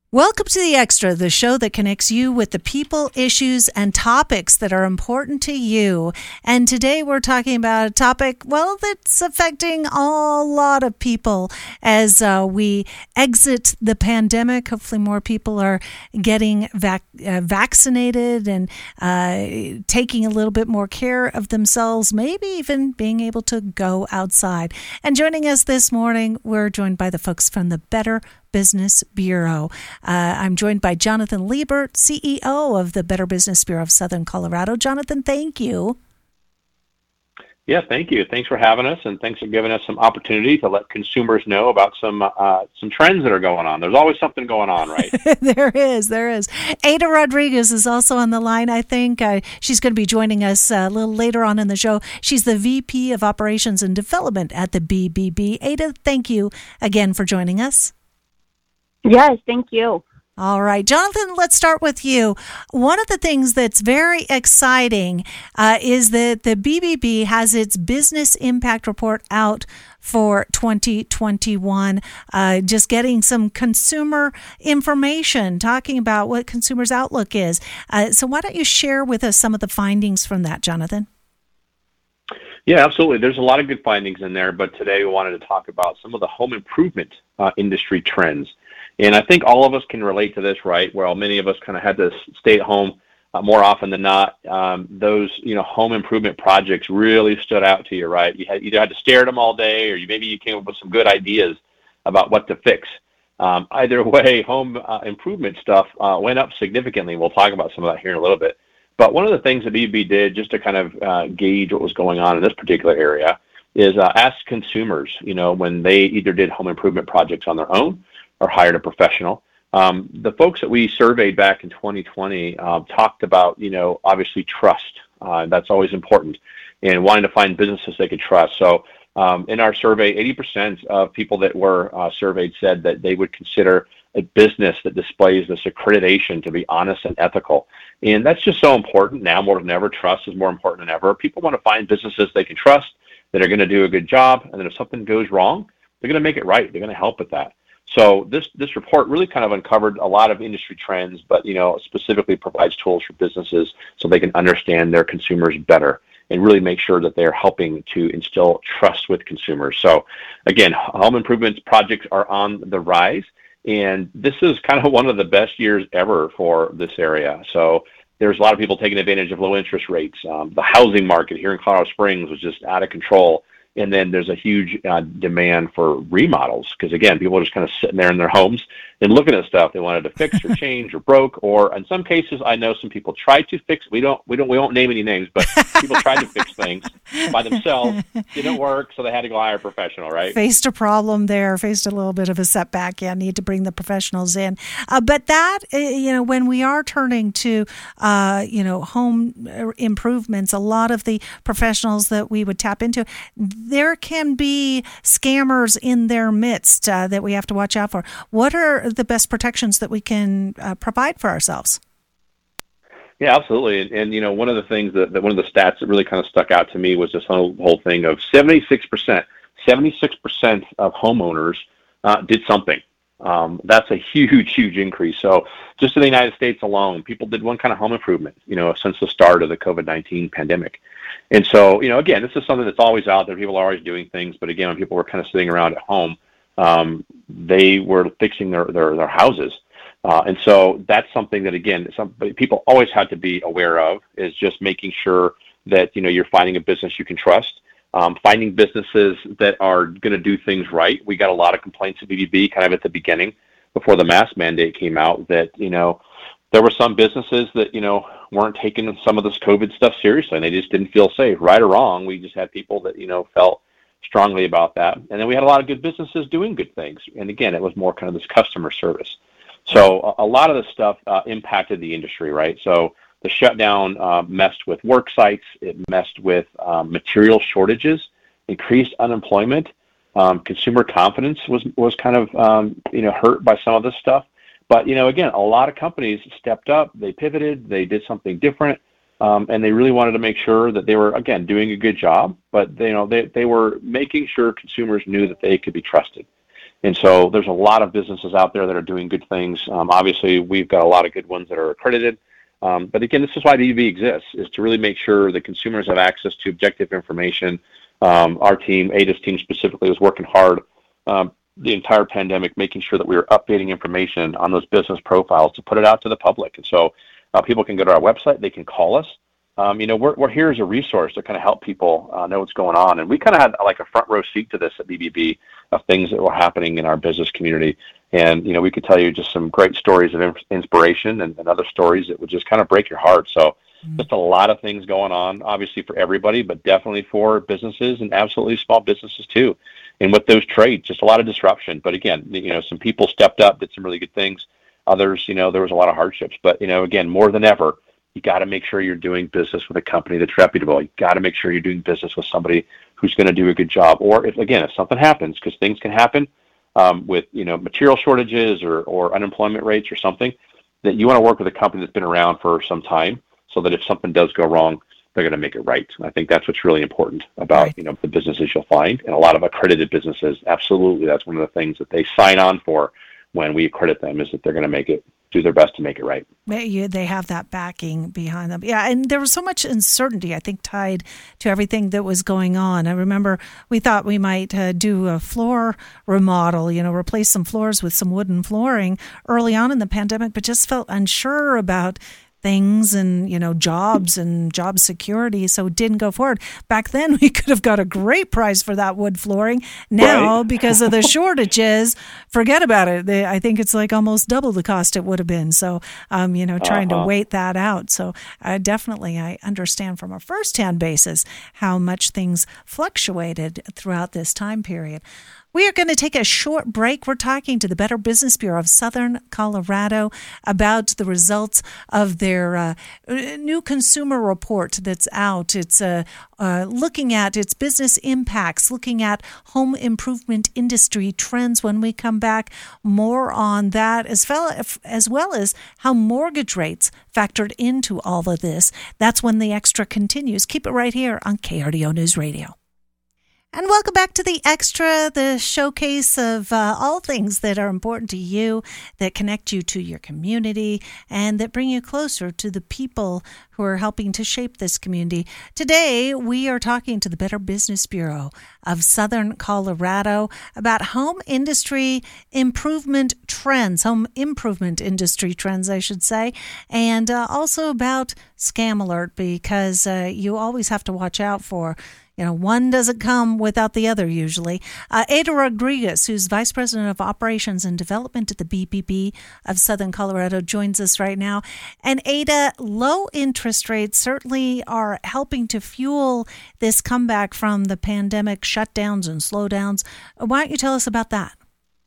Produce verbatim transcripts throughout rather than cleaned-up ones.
Welcome to The Extra, the show that connects you with the people, issues, and topics that are important to you. And today we're talking about a topic, well, that's affecting a lot of people as uh, we exit the pandemic. Hopefully more people are getting vac- uh, vaccinated and uh, taking a little bit more care of themselves, maybe even being able to go outside. And joining us this morning, we're joined by the folks from the Better Business Bureau. Uh, I'm joined by Jonathan Liebert, C E O of the Better Business Bureau of Southern Colorado. Jonathan, thank you. Yeah, thank you. Thanks for having us, and thanks for giving us some opportunity to let consumers know about some uh, some trends that are going on. There's always something going on, right? There is, there is. Ada Rodriguez is also on the line, I think. Uh, she's going to be joining us uh, a little later on in the show. She's the V P of Operations and Development at the B B B. Ada, thank you again for joining us. Yes, thank you. All right, Jonathan, let's start with you. One of the things that's very exciting uh, is that the B B B has its Business Impact Report out for twenty twenty-one, uh, just getting some consumer information, talking about what consumers' outlook is. Uh, so why don't you share with us some of the findings from that, Jonathan? Yeah, absolutely. There's a lot of good findings in there, but today we wanted to talk about some of the home improvement uh, industry trends. And I think all of us can relate to this, right? Well, many of us kind of had to stay at home uh, more often than not. Um, those, you know, home improvement projects really stood out to you, right? You had either had to stare at them all day, or you maybe you came up with some good ideas about what to fix. Um, either way, home uh, improvement stuff uh, went up significantly. We'll talk about some of that here in a little bit. But one of the things that B B B did, just to kind of uh, gauge what was going on in this particular area, is uh, ask consumers, you know, when they either did home improvement projects on their own or hired a professional. Um, the folks that we surveyed back in twenty twenty uh, talked about, you know, obviously trust. Uh, that's always important, and wanting to find businesses they could trust. So um, in our survey, eighty percent of people that were uh, surveyed said that they would consider a business that displays this accreditation to be honest and ethical. And that's just so important now more than ever. Trust is more important than ever. People want to find businesses they can trust, that are going to do a good job, and then if something goes wrong, they're going to make it right. They're going to help with that. So this this report really kind of uncovered a lot of industry trends, but you know specifically provides tools for businesses so they can understand their consumers better and really make sure that they're helping to instill trust with consumers. So again, home improvement projects are on the rise, and this is kind of one of the best years ever for this area. So there's a lot of people taking advantage of low interest rates. Um, the housing market here in Colorado Springs was just out of control. And then there's a huge uh, demand for remodels because, again, people are just kind of sitting there in their homes and looking at stuff they wanted to fix or change or broke. Or in some cases, I know some people tried to fix. We don't, we don't, we won't name any names, but people tried to fix things by themselves. Didn't work, so they had to go hire a professional, right? Faced a problem there. Faced a little bit of a setback. Yeah, need to bring the professionals in. Uh, but that, uh, you know, when we are turning to, uh, you know, home improvements, a lot of the professionals that we would tap into, there can be scammers in their midst uh, that we have to watch out for. What are the best protections that we can uh, provide for ourselves? Yeah, absolutely. And, and, you know, one of the things that, that one of the stats that really kind of stuck out to me was this whole, whole thing of seventy-six percent, seventy-six percent of homeowners uh, did something. Um, that's a huge, huge increase. So just in the United States alone, people did one kind of home improvement, you know, since the start of the COVID nineteen pandemic. And so, you know, again, this is something that's always out there. People are always doing things. But again, when people were kind of sitting around at home, um, they were fixing their, their, their houses. Uh, and so that's something that, again, some, people always had to be aware of, is just making sure that, you know, you're finding a business you can trust, um, finding businesses that are going to do things right. We got a lot of complaints at B B B kind of at the beginning before the mask mandate came out that, you know, there were some businesses that, you know, weren't taking some of this COVID stuff seriously, and they just didn't feel safe, right or wrong. We just had people that, you know, felt strongly about that. And then we had a lot of good businesses doing good things. And again, it was more kind of this customer service. So a, a lot of this stuff uh, impacted the industry, right? So the shutdown uh, messed with work sites. It messed with um, material shortages, increased unemployment. Um, consumer confidence was, was kind of, um, you know, hurt by some of this stuff. But, you know, again, a lot of companies stepped up, they pivoted, they did something different, um, and they really wanted to make sure that they were, again, doing a good job, but, they, you know, they, they were making sure consumers knew that they could be trusted. And so there's a lot of businesses out there that are doing good things. Um, obviously, we've got a lot of good ones that are accredited. Um, but again, this is why the B B B exists, is to really make sure that consumers have access to objective information. Um, our team, Ada's team specifically, was working hard um, the entire pandemic, making sure that we were updating information on those business profiles to put it out to the public. And so uh, people can go to our website, they can call us. Um, you know, we're, we're here as a resource to kind of help people uh, know what's going on. And we kind of had like a front row seat to this at B B B of things that were happening in our business community. And, you know, we could tell you just some great stories of in- inspiration and, and other stories that would just kind of break your heart. So mm-hmm. just a lot of things going on, obviously for everybody, but definitely for businesses and absolutely small businesses too. And with those trades, just a lot of disruption. But again, you know, some people stepped up, did some really good things. Others, you know, there was a lot of hardships. But, you know, again, more than ever, you got to make sure you're doing business with a company that's reputable. You got to make sure you're doing business with somebody who's going to do a good job. Or if, again, if something happens, because things can happen um, with, you know, material shortages or, or unemployment rates or something, that you want to work with a company that's been around for some time so that if something does go wrong, they're going to make it right. And I think that's what's really important about, right. you know, the businesses you'll find. And a lot of accredited businesses, absolutely, that's one of the things that they sign on for when we accredit them, is that they're going to make it, do their best to make it right. They have that backing behind them. Yeah, and there was so much uncertainty, I think, tied to everything that was going on. I remember we thought we might uh, do a floor remodel, you know, replace some floors with some wooden flooring early on in the pandemic, but just felt unsure about things and, you know, jobs and job security, so it didn't go forward. Back then, we could have got a great price for that wood flooring. Now, right. because of the shortages, forget about it. They, I think it's like almost double the cost it would have been. So, um, you know, trying uh-huh. to wait that out. So uh, definitely, I understand from a first-hand basis how much things fluctuated throughout this time period. We are going to take a short break. We're talking to the Better Business Bureau of Southern Colorado about the results of their uh, new consumer report that's out. It's uh, uh, looking at its business impacts, looking at home improvement industry trends. When we come back, more on that, as well, as well as how mortgage rates factored into all of this. That's when the Extra continues. Keep it right here on K R D O News Radio. And welcome back to The Extra, the showcase of uh, all things that are important to you, that connect you to your community, and that bring you closer to the people who are helping to shape this community. Today, we are talking to the Better Business Bureau of Southern Colorado about home industry improvement trends, home improvement industry trends, I should say, and uh, also about Scam Alert, because uh, you always have to watch out for, you know, one doesn't come without the other usually. Uh, Ada Rodriguez, who's Vice President of Operations and Development at the B B B of Southern Colorado, joins us right now. And Ada, low interest rates certainly are helping to fuel this comeback from the pandemic shutdowns and slowdowns. Why don't you tell us about that?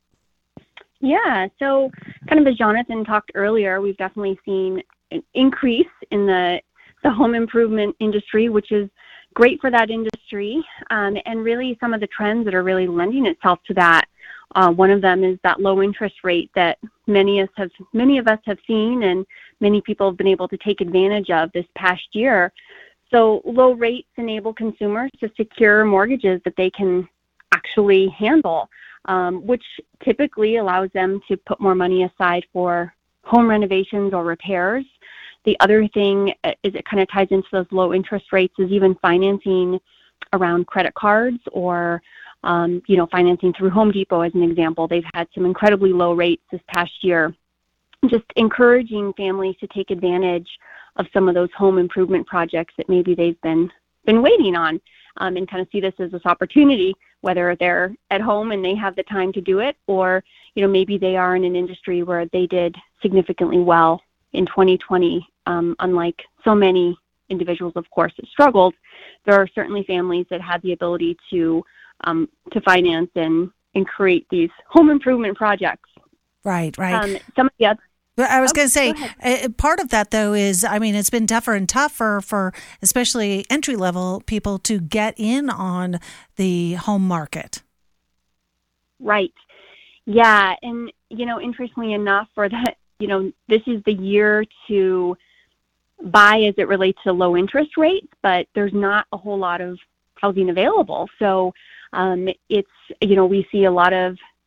Yeah, so kind of as Jonathan talked earlier, we've definitely seen an increase in the the home improvement industry, which is great for that industry, um, and really some of the trends that are really lending itself to that. Uh, one of them is that low interest rate that many of us have many of us have seen, and many people have been able to take advantage of this past year. So low rates enable consumers to secure mortgages that they can actually handle, um, which typically allows them to put more money aside for home renovations or repairs. The other thing is it kind of ties into those low interest rates is even financing around credit cards or, um, you know, financing through Home Depot as an example. They've had some incredibly low rates this past year. Just encouraging families to take advantage of some of those home improvement projects that maybe they've been been waiting on, um, and kind of see this as this opportunity, whether they're at home and they have the time to do it, or, you know, maybe they are in an industry where they did significantly well in twenty twenty, um, unlike so many individuals, of course, that struggled. There are certainly families that had the ability to um, to finance and, and create these home improvement projects. Right, right. Um, some of the other I was oh, going to say, uh, part of that, though, is, I mean, it's been tougher and tougher for especially entry-level people to get in on the home market. Right. Yeah. And, you know, interestingly enough, for that, you know, this is the year to buy as it relates to low interest rates, but there's not a whole lot of housing available. So um, it's, you know, we see a lot of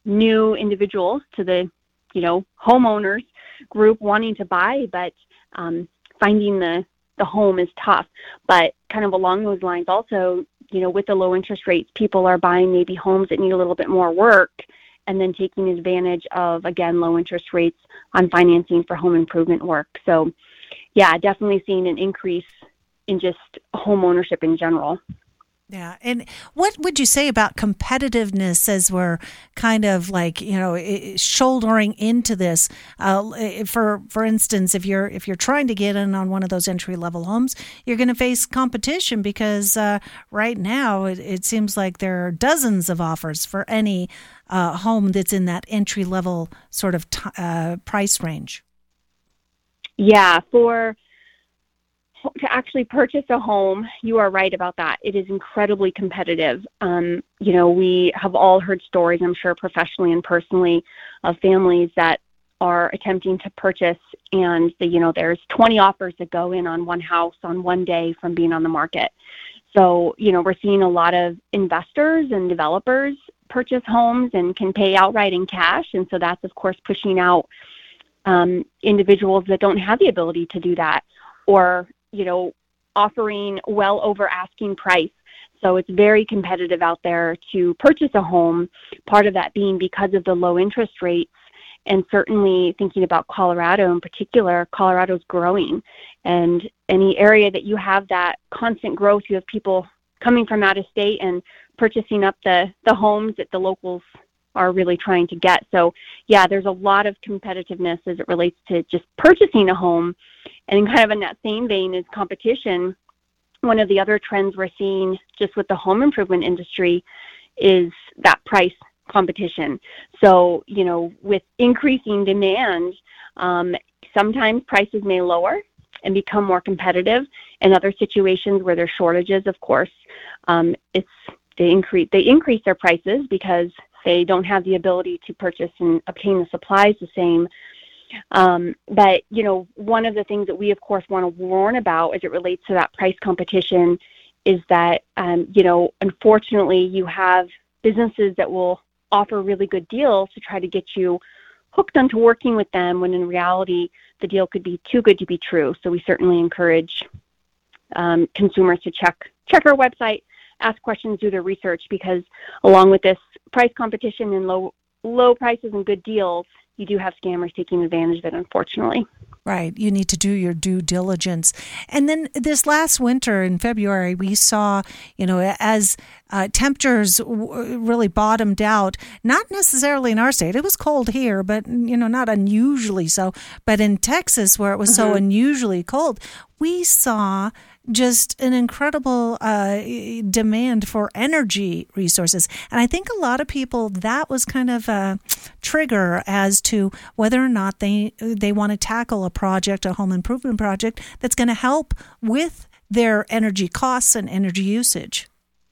new individuals to the, you know, homeowners group wanting to buy, but um, finding the, the home is tough. But kind of along those lines also, you know, with the low interest rates, people are buying maybe homes that need a little bit more work and then taking advantage of, again, low interest rates on financing for home improvement work. So, yeah, definitely seeing an increase in just home ownership in general. Yeah. And what would you say about competitiveness as we're kind of like, you know, shouldering into this? Uh, for for instance, if you're if you're trying to get in on one of those entry level homes, you're going to face competition because uh, right now it, it seems like there are dozens of offers for any uh, home that's in that entry level sort of t- uh, price range. Yeah, for to actually purchase a home, you are right about that. It is incredibly competitive. Um, you know, we have all heard stories, I'm sure professionally and personally, of families that are attempting to purchase and, the, you know, there's twenty offers that go in on one house on one day from being on the market. So, you know, we're seeing a lot of investors and developers purchase homes and can pay outright in cash. And so that's, of course, pushing out um, individuals that don't have the ability to do that, or you know, offering well over asking price. So it's very competitive out there to purchase a home, part of that being because of the low interest rates. And certainly thinking about Colorado in particular, Colorado's growing. And any area that you have that constant growth, you have people coming from out of state and purchasing up the, the homes that the locals are really trying to get. So yeah, there's a lot of competitiveness as it relates to just purchasing a home. And kind of in that same vein is competition. One of the other trends we're seeing just with the home improvement industry is that price competition. So, you know, with increasing demand, um, sometimes prices may lower and become more competitive. In other situations where there's shortages, of course, um, it's they increase they increase their prices because they don't have the ability to purchase and obtain the supplies the same. Um, but, you know, one of the things that we, of course, want to warn about as it relates to that price competition is that, um, you know, unfortunately, you have businesses that will offer really good deals to try to get you hooked onto working with them when in reality, the deal could be too good to be true. So we certainly encourage um, consumers to check check our website, ask questions, do their research, because along with this price competition and low low prices and good deals, you do have scammers taking advantage of it, unfortunately. Right. You need to do your due diligence. And then this last winter in February, we saw, you know, as uh, temperatures w- really bottomed out, not necessarily in our state. It was cold here, but, you know, not unusually so. But in Texas, where it was mm-hmm. so unusually cold, we saw just an incredible uh, demand for energy resources. And I think a lot of people, that was kind of a trigger as to whether or not they they want to tackle a project, a home improvement project, that's going to help with their energy costs and energy usage.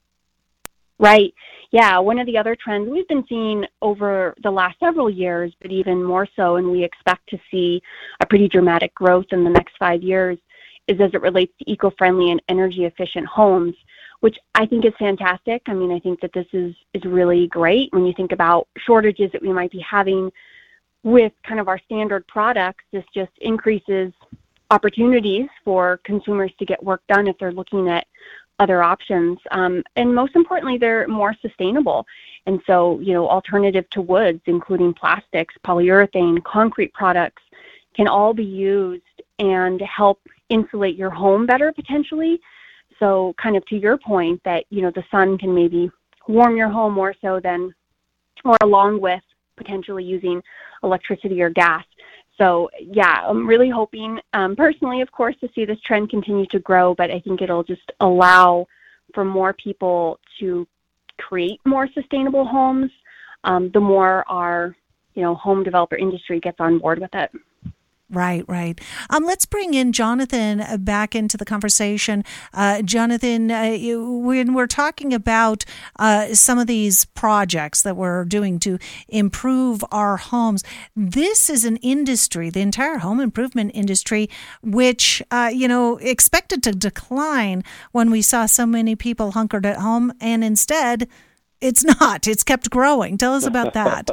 Right. Yeah. One of the other trends we've been seeing over the last several years, but even more so, and we expect to see a pretty dramatic growth in the next five years, is as it relates to eco-friendly and energy-efficient homes, which I think is fantastic. I mean, I think that this is, is really great when you think about shortages that we might be having with kind of our standard products. This just increases opportunities for consumers to get work done if they're looking at other options. Um, and most importantly, they're more sustainable. And so, you know, alternative to woods, including plastics, polyurethane, concrete products, can all be used and help insulate your home better potentially. So kind of to your point that, you know, the sun can maybe warm your home more so than, or along with potentially using electricity or gas. So yeah, I'm really hoping um, personally, of course, to see this trend continue to grow, but I think it'll just allow for more people to create more sustainable homes, um, the more our, you know, home developer industry gets on board with it. Right, right. Um, let's bring in Jonathan back into the conversation. Uh, Jonathan, uh, you, when we're talking about uh, some of these projects that we're doing to improve our homes, this is an industry, the entire home improvement industry, which, uh, you know, expected to decline when we saw so many people hunkered at home, and instead it's not. It's kept growing. Tell us about that.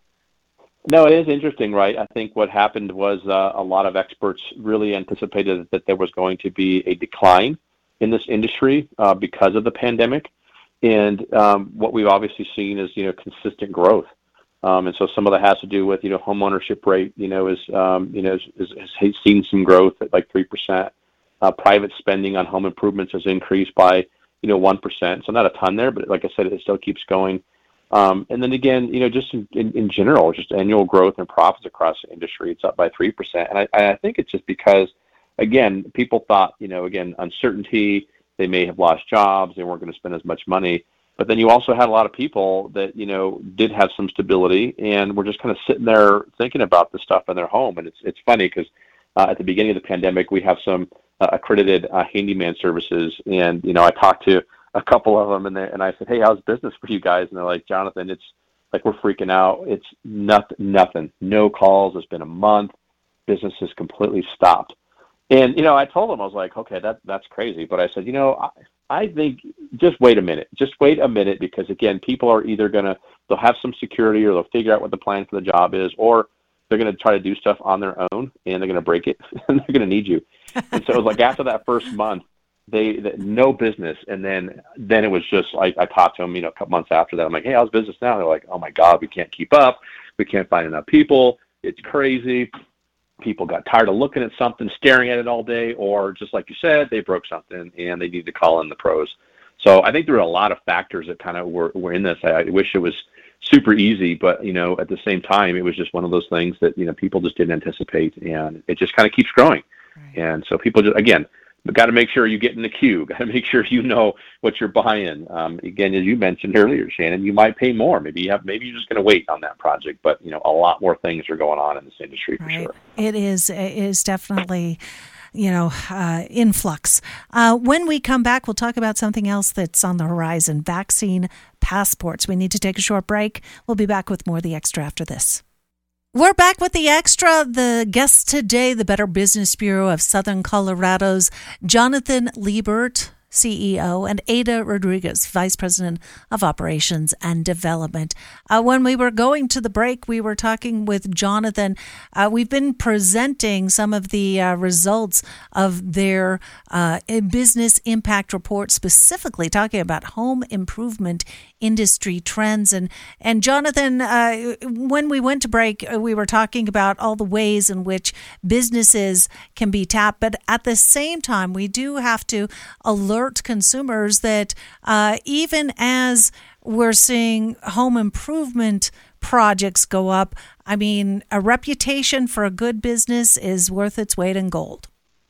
No, it is interesting, right? I think what happened was uh, a lot of experts really anticipated that there was going to be a decline in this industry uh, because of the pandemic. And um, what we've obviously seen is, you know, consistent growth. Um, and so some of that has to do with, you know, home ownership rate, you know, is, um, you know, is, is, has seen some growth at like three percent. Uh, private spending on home improvements has increased by, you know, one percent. So not a ton there, but like I said, it still keeps going. Um, and then again, you know, just in, in, in general, just annual growth and profits across the industry, it's up by three percent. And I, I think it's just because, again, people thought, you know, again, uncertainty, they may have lost jobs, they weren't going to spend as much money. But then you also had a lot of people that, you know, did have some stability and were just kind of sitting there thinking about this stuff in their home. And it's it's funny because uh, at the beginning of the pandemic, we have some uh, accredited uh, handyman services. And, you know, I talked to a couple of them and, they, and I said, hey, how's business for you guys? And they're like, Jonathan, it's like we're freaking out. It's nothing, nothing. No calls. It's been a month. Business has completely stopped. And, you know, I told them, I was like, okay, that that's crazy. But I said, you know, I, I think just wait a minute. Just wait a minute because, again, people are either going to, they'll have some security or they'll figure out what the plan for the job is, or they're going to try to do stuff on their own and they're going to break it and they're going to need you. And so it was like after that first month, they, they no business. And then then it was just like I talked to them, you know, a couple months after that. I'm like, hey, how's business now? They're like, oh, my God, we can't keep up. We can't find enough people. It's crazy. People got tired of looking at something, staring at it all day, or just like you said, they broke something and they need to call in the pros. So I think there were a lot of factors that kind of were, were in this. I, I wish it was super easy, but, you know, at the same time, it was just one of those things that, you know, people just didn't anticipate, and it just kind of keeps growing. Right. And so people just, again, got to make sure you get in the queue. Got to make sure you know what you're buying. Um, again, as you mentioned earlier, Shannon, you might pay more. Maybe you have. Maybe you're just going to wait on that project. But you know, a lot more things are going on in this industry for right. sure. It is. It is definitely, you know, uh, in flux. Uh, when we come back, we'll talk about something else that's on the horizon: vaccine passports. We need to take a short break. We'll be back with more of the extra after this. We're back with the extra. The guest today, the Better Business Bureau of Southern Colorado's Jonathan Liebert, C E O, and Ada Rodriguez, Vice President of Operations and Development. Uh, when we were going to the break, we were talking with Jonathan. Uh, we've been presenting some of the uh, results of their uh, business impact report, specifically talking about home improvement industry trends. And, and Jonathan, uh, when we went to break, we were talking about all the ways in which businesses can be tapped. But at the same time, we do have to alert consumers that uh, even as we're seeing home improvement projects go up, I mean, a reputation for a good business is worth its weight in gold.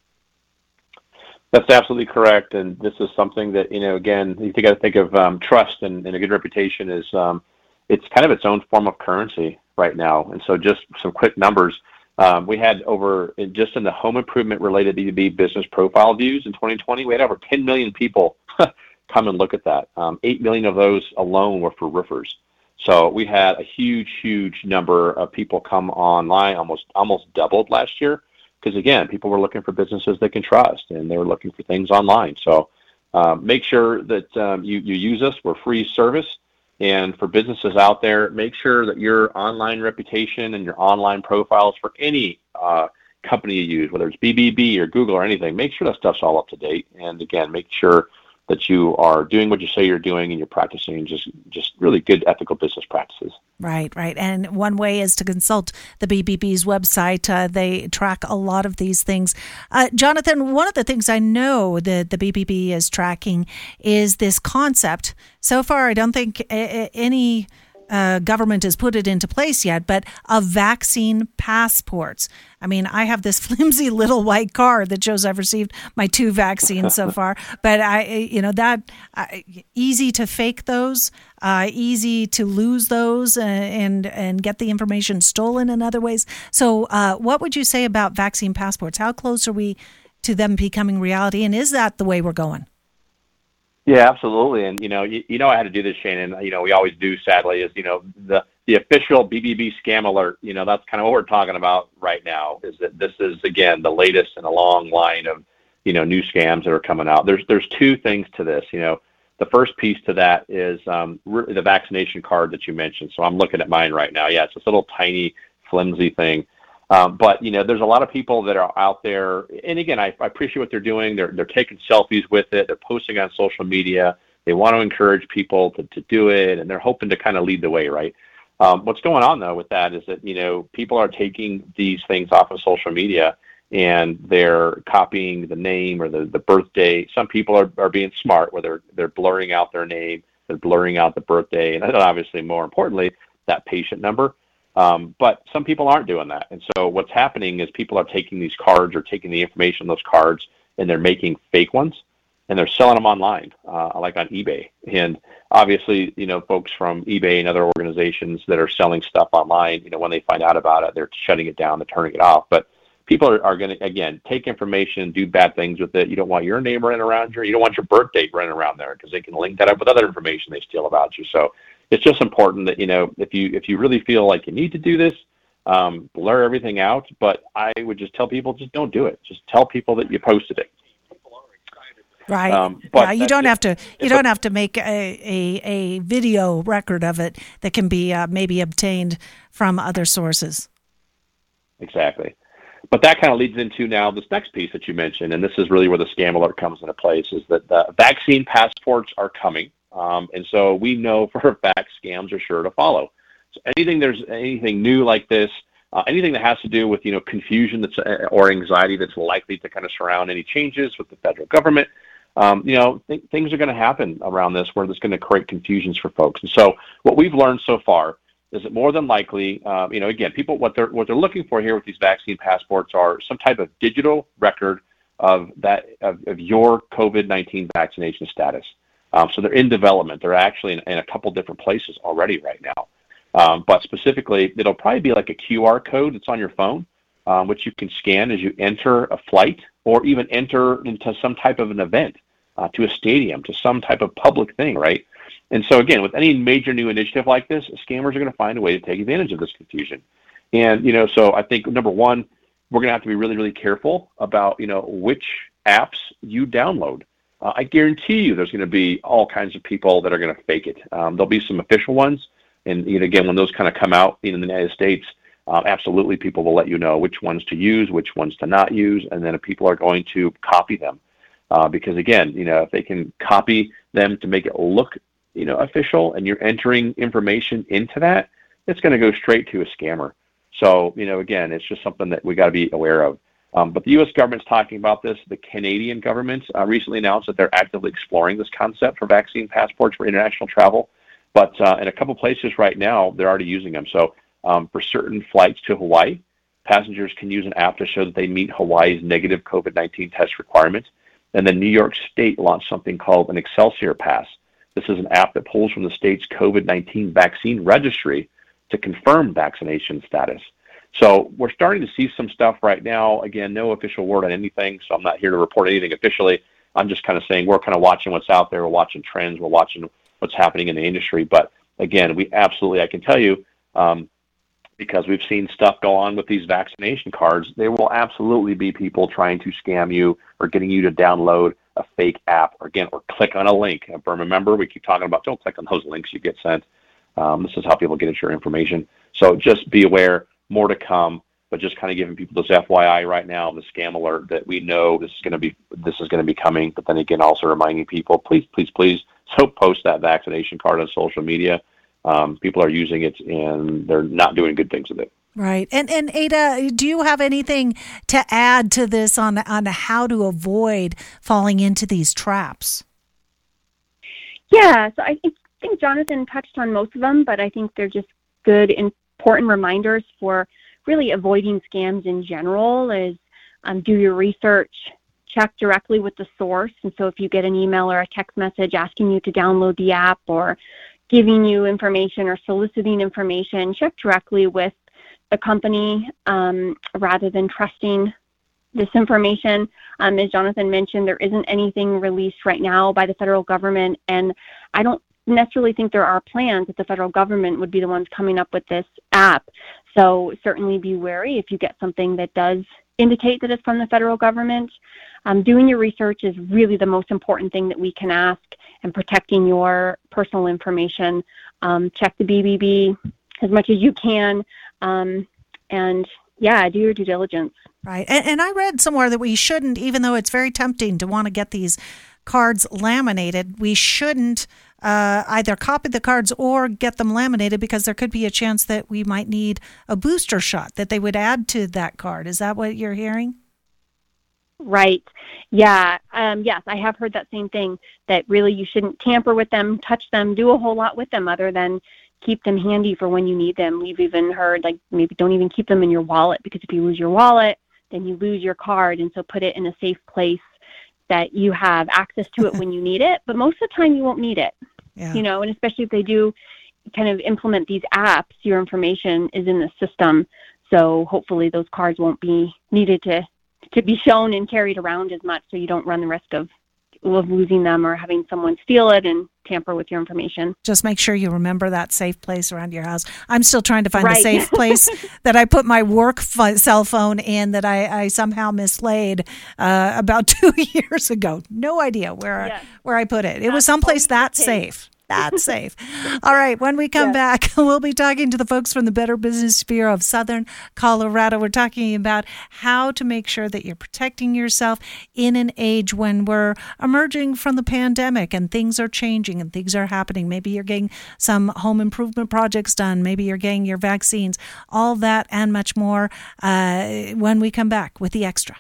That's absolutely correct, and this is something that, you know, again, you got to think of um, trust, and, and a good reputation is um, it's kind of its own form of currency right now. And so, just some quick numbers: um, we had over just in the home improvement related B two B business profile views in twenty twenty, we had over ten million people come and look at that. Um, Eight million of those alone were for roofers. So we had a huge, huge number of people come online, almost almost doubled last year. Because, again, people were looking for businesses they can trust, and they were looking for things online. So um, make sure that um, you, you use us. We're free service. And for businesses out there, make sure that your online reputation and your online profiles for any uh, company you use, whether it's B B B or Google or anything, make sure that stuff's all up to date. And, again, make sure that you are doing what you say you're doing and you're practicing just just really good ethical business practices. Right, right. And one way is to consult the B B B's website. Uh, they track a lot of these things. Uh, Jonathan, one of the things I know that the B B B is tracking is this concept. So far, I don't think a- any uh, government has put it into place yet, but of vaccine passports. I mean, I have this flimsy little white card that shows I've received my two vaccines so far, but I, you know, that uh, easy to fake those, uh, easy to lose those, uh, and and get the information stolen in other ways. So, uh, what would you say about vaccine passports? How close are we to them becoming reality, and is that the way we're going? Yeah, absolutely. And, you know, you, you know, I had to do this, Shannon. You know, we always do, sadly, is, you know, the, the official B B B scam alert, you know, that's kind of what we're talking about right now, is that this is, again, the latest in a long line of, you know, new scams that are coming out. There's, there's two things to this, you know. the first piece to that is um, the vaccination card that you mentioned. So I'm looking at mine right now. Yeah, it's this little tiny, flimsy thing. Um, but, you know, there's a lot of people that are out there. And again, I, I appreciate what they're doing. They're, they're taking selfies with it. They're posting on social media. They want to encourage people to, to do it. And they're hoping to kind of lead the way, right? Um, what's going on, though, with that is that, you know, people are taking these things off of social media and they're copying the name or the, the birthday. Some people are, are being smart where they're, they're blurring out their name, they're blurring out the birthday, and then obviously, more importantly, that patient number. Um, but some people aren't doing that. And so what's happening is people are taking these cards or taking the information on those cards and they're making fake ones and they're selling them online, uh, like on eBay. And obviously, you know, folks from eBay and other organizations that are selling stuff online, you know, when they find out about it, they're shutting it down, they're turning it off. But people are, are going to, again, take information, do bad things with it. You don't want your name running around here. You don't want your birth date running around there because they can link that up with other information they steal about you. So it's just important that, you know, if you if you really feel like you need to do this, um, blur everything out. But I would just tell people, just don't do it. Just tell people that you posted it. Right. Um, yeah, you don't have to. You don't have to make a, a, a video record of it that can be uh, maybe obtained from other sources. Exactly. But that kind of leads into now this next piece that you mentioned, and this is really where the scam alert comes into place, is that the vaccine passports are coming. Um, and so we know for a fact scams are sure to follow. So anything there's anything new like this, uh, anything that has to do with, you know, confusion that's uh, or anxiety that's likely to kind of surround any changes with the federal government, um, you know, th- things are going to happen around this where it's going to create confusions for folks. And so what we've learned so far is that more than likely, um, you know, again, people what they're what they're looking for here with these vaccine passports are some type of digital record of that of, of your COVID nineteen vaccination status. Um, so they're in development. They're actually in, in a couple different places already right now. Um, but specifically, it'll probably be like a Q R code that's on your phone, um, which you can scan as you enter a flight or even enter into some type of an event, uh, to a stadium, to some type of public thing, right? And so again, with any major new initiative like this, scammers are going to find a way to take advantage of this confusion. And, you know, so I think, number one, we're going to have to be really, really careful about, you know, which apps you download. Uh, I guarantee you there's going to be all kinds of people that are going to fake it. Um, there'll be some official ones. And, you know, again, when those kind of come out in the United States, uh, absolutely people will let you know which ones to use, which ones to not use, and then if people are going to copy them. Uh, because, again, you know, if they can copy them to make it look, you know, official, and you're entering information into that, it's going to go straight to a scammer. So, you know, again, it's just something that we got to be aware of. Um, but the U S government's talking about this. The Canadian government uh, recently announced that they're actively exploring this concept for vaccine passports for international travel. But uh, in a couple places right now, they're already using them. So um, for certain flights to Hawaii, passengers can use an app to show that they meet Hawaii's negative COVID nineteen test requirements. And then New York State launched something called an Excelsior Pass. This is an app that pulls from the state's COVID nineteen vaccine registry to confirm vaccination status. So we're starting to see some stuff right now. Again, no official word on anything, so I'm not here to report anything officially. I'm just kind of saying we're kind of watching what's out there. We're watching trends. We're watching what's happening in the industry. But again, we absolutely, I can tell you, um, because we've seen stuff go on with these vaccination cards, there will absolutely be people trying to scam you or getting you to download a fake app, or again, or click on a link. Remember, we keep talking about don't click on those links you get sent. Um, this is how people get at your information. So just be aware. More to come, but just kind of giving people this F Y I right now, the scam alert, that we know this is going to be this is going to be coming. But then again, also reminding people, please, please, please, so post that vaccination card on social media. Um, people are using it and they're not doing good things with it. Right. And and Ada, do you have anything to add to this on on how to avoid falling into these traps? Yeah. So I think, I think Jonathan touched on most of them, but I think they're just good and important reminders for really avoiding scams in general. Is um, do your research, check directly with the source. And so if you get an email or a text message asking you to download the app or giving you information or soliciting information, check directly with the company um, rather than trusting this information. Um, as Jonathan mentioned, there isn't anything released right now by the federal government, and I don't necessarily think there are plans that the federal government would be the ones coming up with this app. So certainly be wary if you get something that does indicate that it's from the federal government. Um, doing your research is really the most important thing that we can ask, and protecting your personal information. Um, check the B B B as much as you can, um, and yeah, do your due diligence. Right. And, and I read somewhere that we shouldn't, even though it's very tempting to want to get these cards laminated, we shouldn't uh, either copy the cards or get them laminated, because there could be a chance that we might need a booster shot that they would add to that card. Is that what you're hearing? Right. Yeah. Um, yes, I have heard that same thing, that really you shouldn't tamper with them, touch them, do a whole lot with them other than keep them handy for when you need them. We've even heard, like, maybe don't even keep them in your wallet, because if you lose your wallet, then you lose your card. And so put it in a safe place that you have access to it when you need it. But most of the time you won't need it, yeah. you know, and especially if they do kind of implement these apps, your information is in the system. So hopefully those cards won't be needed to to be shown and carried around as much, so you don't run the risk of, of losing them or having someone steal it and tamper with your information. Just make sure you remember that safe place around your house. I'm still trying to find right. the safe place that I put my work f- cell phone in that I, I somehow mislaid uh, about two years ago. No idea where, yeah. where I put it. It That's was someplace that safe. safe. That's safe. All right. When we come yeah. back, we'll be talking to the folks from the Better Business Bureau of Southern Colorado. We're talking about how to make sure that you're protecting yourself in an age when we're emerging from the pandemic and things are changing and things are happening. Maybe you're getting some home improvement projects done. Maybe you're getting your vaccines. All that and much more uh, when we come back with The Extra.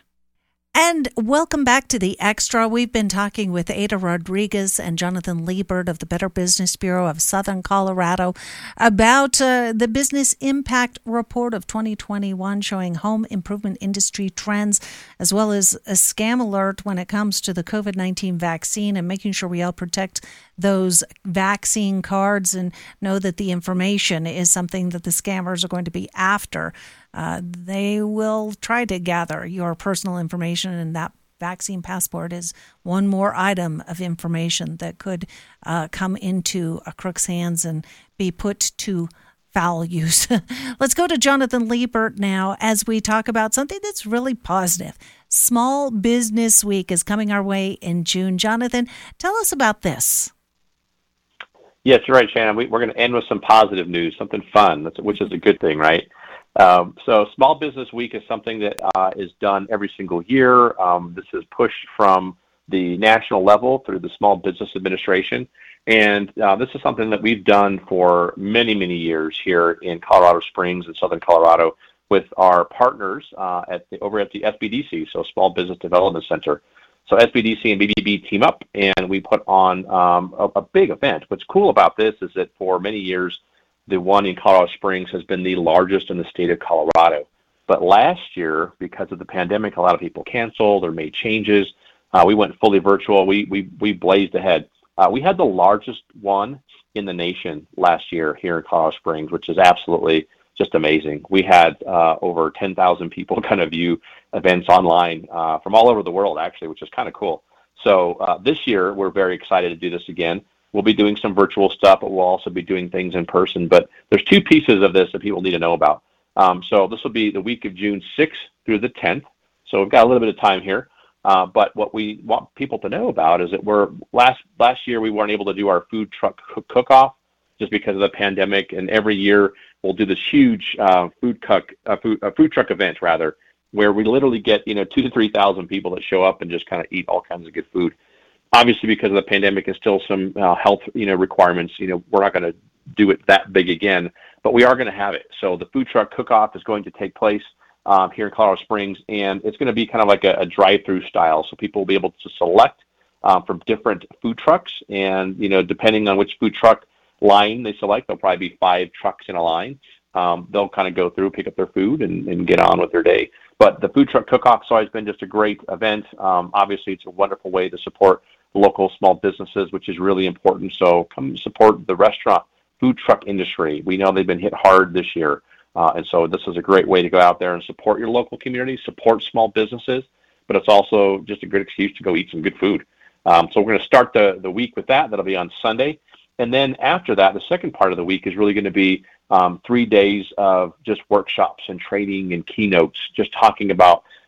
And welcome back to The Extra. We've been talking with Ada Rodriguez and Jonathan Liebert of the Better Business Bureau of Southern Colorado about uh, the Business Impact Report of twenty twenty-one, showing home improvement industry trends, as well as a scam alert when it comes to the covid nineteen vaccine, and making sure we all protect those vaccine cards and know that the information is something that the scammers are going to be after. Uh, they will try to gather your personal information, and that vaccine passport is one more item of information that could uh, come into a crook's hands and be put to foul use. Let's go to Jonathan Liebert now as we talk about something that's really positive. Small Business Week is coming our way in June. Jonathan, tell us about this. Yes, you're right, Shannon. We, we're going to end with some positive news, something fun, that's, which is a good thing, right? Um, so Small Business Week is something that uh, is done every single year. Um, this is pushed from the national level through the Small Business Administration. And uh, this is something that we've done for many, many years here in Colorado Springs and Southern Colorado with our partners uh, at the, over at the S B D C, so Small Business Development Center. So S B D C and B B B team up, and we put on um, a, a big event. What's cool about this is that for many years, the one in Colorado Springs has been the largest in the state of Colorado. But last year, because of the pandemic, a lot of people canceled or made changes. Uh, we went fully virtual. We we we blazed ahead. Uh, we had the largest one in the nation last year here in Colorado Springs, which is absolutely just amazing. We had uh, over ten thousand people kind of view events online uh, from all over the world, actually, which is kind of cool. So uh, this year, we're very excited to do this again. We'll be doing some virtual stuff, but we'll also be doing things in person. But there's two pieces of this that people need to know about. Um, so this will be the week of June sixth through the tenth. So we've got a little bit of time here. Uh, but what we want people to know about is that we're last last year we weren't able to do our food truck cook-off just because of the pandemic. And every year we'll do this huge uh, food cook uh, food uh, food truck event rather, where we literally get you know two to three thousand people that show up and just kind of eat all kinds of good food. Obviously, because of the pandemic and still some uh, health, you know, requirements, you know, we're not going to do it that big again, but we are going to have it. So the food truck cook-off is going to take place um, here in Colorado Springs, and it's going to be kind of like a, a drive-through style. So people will be able to select um, from different food trucks, and you know, depending on which food truck line they select, there'll probably be five trucks in a line. Um, they'll kind of go through, pick up their food, and, and get on with their day. But the food truck cook-off has always been just a great event. Um, obviously, it's a wonderful way to support local small businesses, which is really important. So come support the restaurant food truck industry. We know they've been hit hard this year. Uh, and so this is a great way to go out there and support your local community, support small businesses, but it's also just a good excuse to go eat some good food. Um, so we're going to start the, the week with that. That'll be on Sunday. And then after that, the second part of the week is really going to be um, three days of just workshops and training and keynotes, just talking about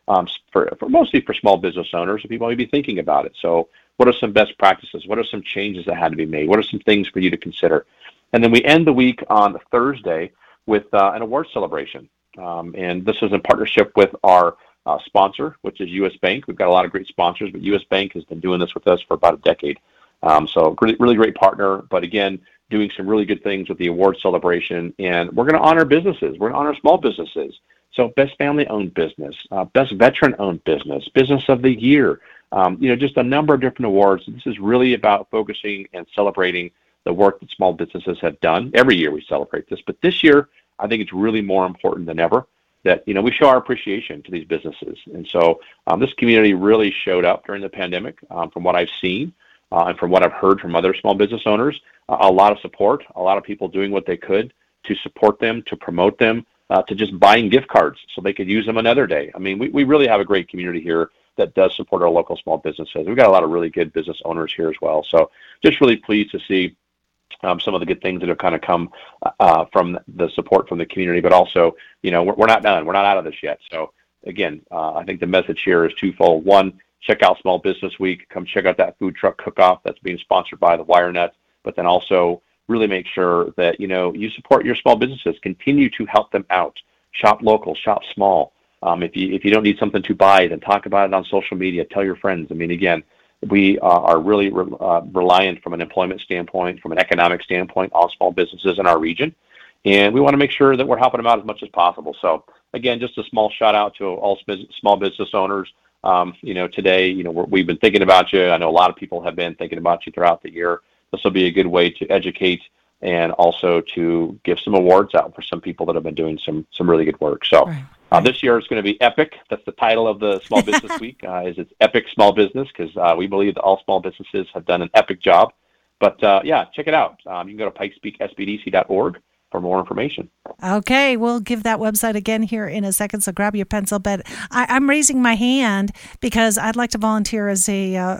um, for, for mostly for small business owners, and people may be thinking about it. So what are some best practices? What are some changes that had to be made? What are some things for you to consider? And then we end the week on Thursday with uh, an award celebration. Um, and this is in partnership with our uh, sponsor, which is U S Bank. We've got a lot of great sponsors, but U S Bank has been doing this with us for about a decade. Um, so really, really great partner, but again, doing some really good things with the award celebration. And we're going to honor businesses. We're going to honor small businesses. So best family-owned business, uh, best veteran-owned business, business of the year, um, you know, just a number of different awards. This is really about focusing and celebrating the work that small businesses have done. Every year we celebrate this, but this year I think it's really more important than ever that, you know, we show our appreciation to these businesses. And so um, this community really showed up during the pandemic um, from what I've seen uh, and from what I've heard from other small business owners, uh, a lot of support, a lot of people doing what they could to support them, to promote them, uh, to just buying gift cards so they could use them another day. I mean, we, we really have a great community here that does support our local small businesses. We've got a lot of really good business owners here as well. So just really pleased to see Um, some of the good things that have kind of come uh, from the support from the community, but also, you know, we're, we're not done. We're not out of this yet. So again, uh, I think the message here is twofold. One, check out Small Business Week. Come check out that food truck cook-off that's being sponsored by the WireNet, but then also really make sure that, you know, you support your small businesses. Continue to help them out. Shop local, shop small. Um, if you if you don't need something to buy, then talk about it on social media. Tell your friends. I mean, again, we uh, are really re- uh, reliant from an employment standpoint, from an economic standpoint, on small businesses in our region. And we want to make sure that we're helping them out as much as possible. So again, just a small shout out to all small business owners. Um, you know, today, you know, we're, we've been thinking about you. I know a lot of people have been thinking about you throughout the year. This will be a good way to educate and also to give some awards out for some people that have been doing some some really good work. So Right. uh, this year it's going to be EPIC. That's the title of the Small Business Week. Uh, is it's Epic Small Business, because uh, we believe that all small businesses have done an epic job. But uh, yeah, check it out. Um, you can go to pikes peak s b d c dot org for more information. Okay, we'll give that website again here in a second, so grab your pencil. But I, I'm raising my hand because I'd like to volunteer as a uh,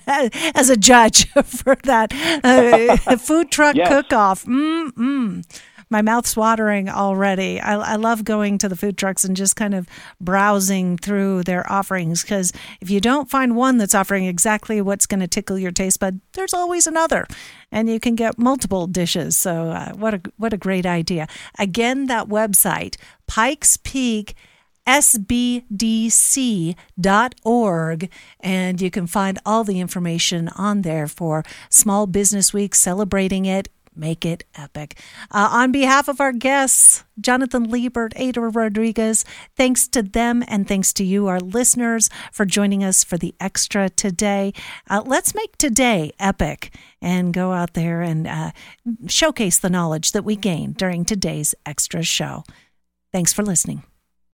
as a judge for that uh, food truck Yes. cook-off. Mm-mm. My mouth's watering already. I, I love going to the food trucks and just kind of browsing through their offerings, because if you don't find one that's offering exactly what's going to tickle your taste bud, there's always another, and you can get multiple dishes. So uh, what a what a great idea. Again, that website, Pikes Peak S B D C dot org, and you can find all the information on there for Small Business Week, celebrating it. Make it epic. Uh, on behalf of our guests, Jonathan Liebert, Ada Rodriguez, thanks to them and thanks to you, our listeners, for joining us for the Extra today. Uh, let's make today epic and go out there and uh, showcase the knowledge that we gained during today's Extra show. Thanks for listening.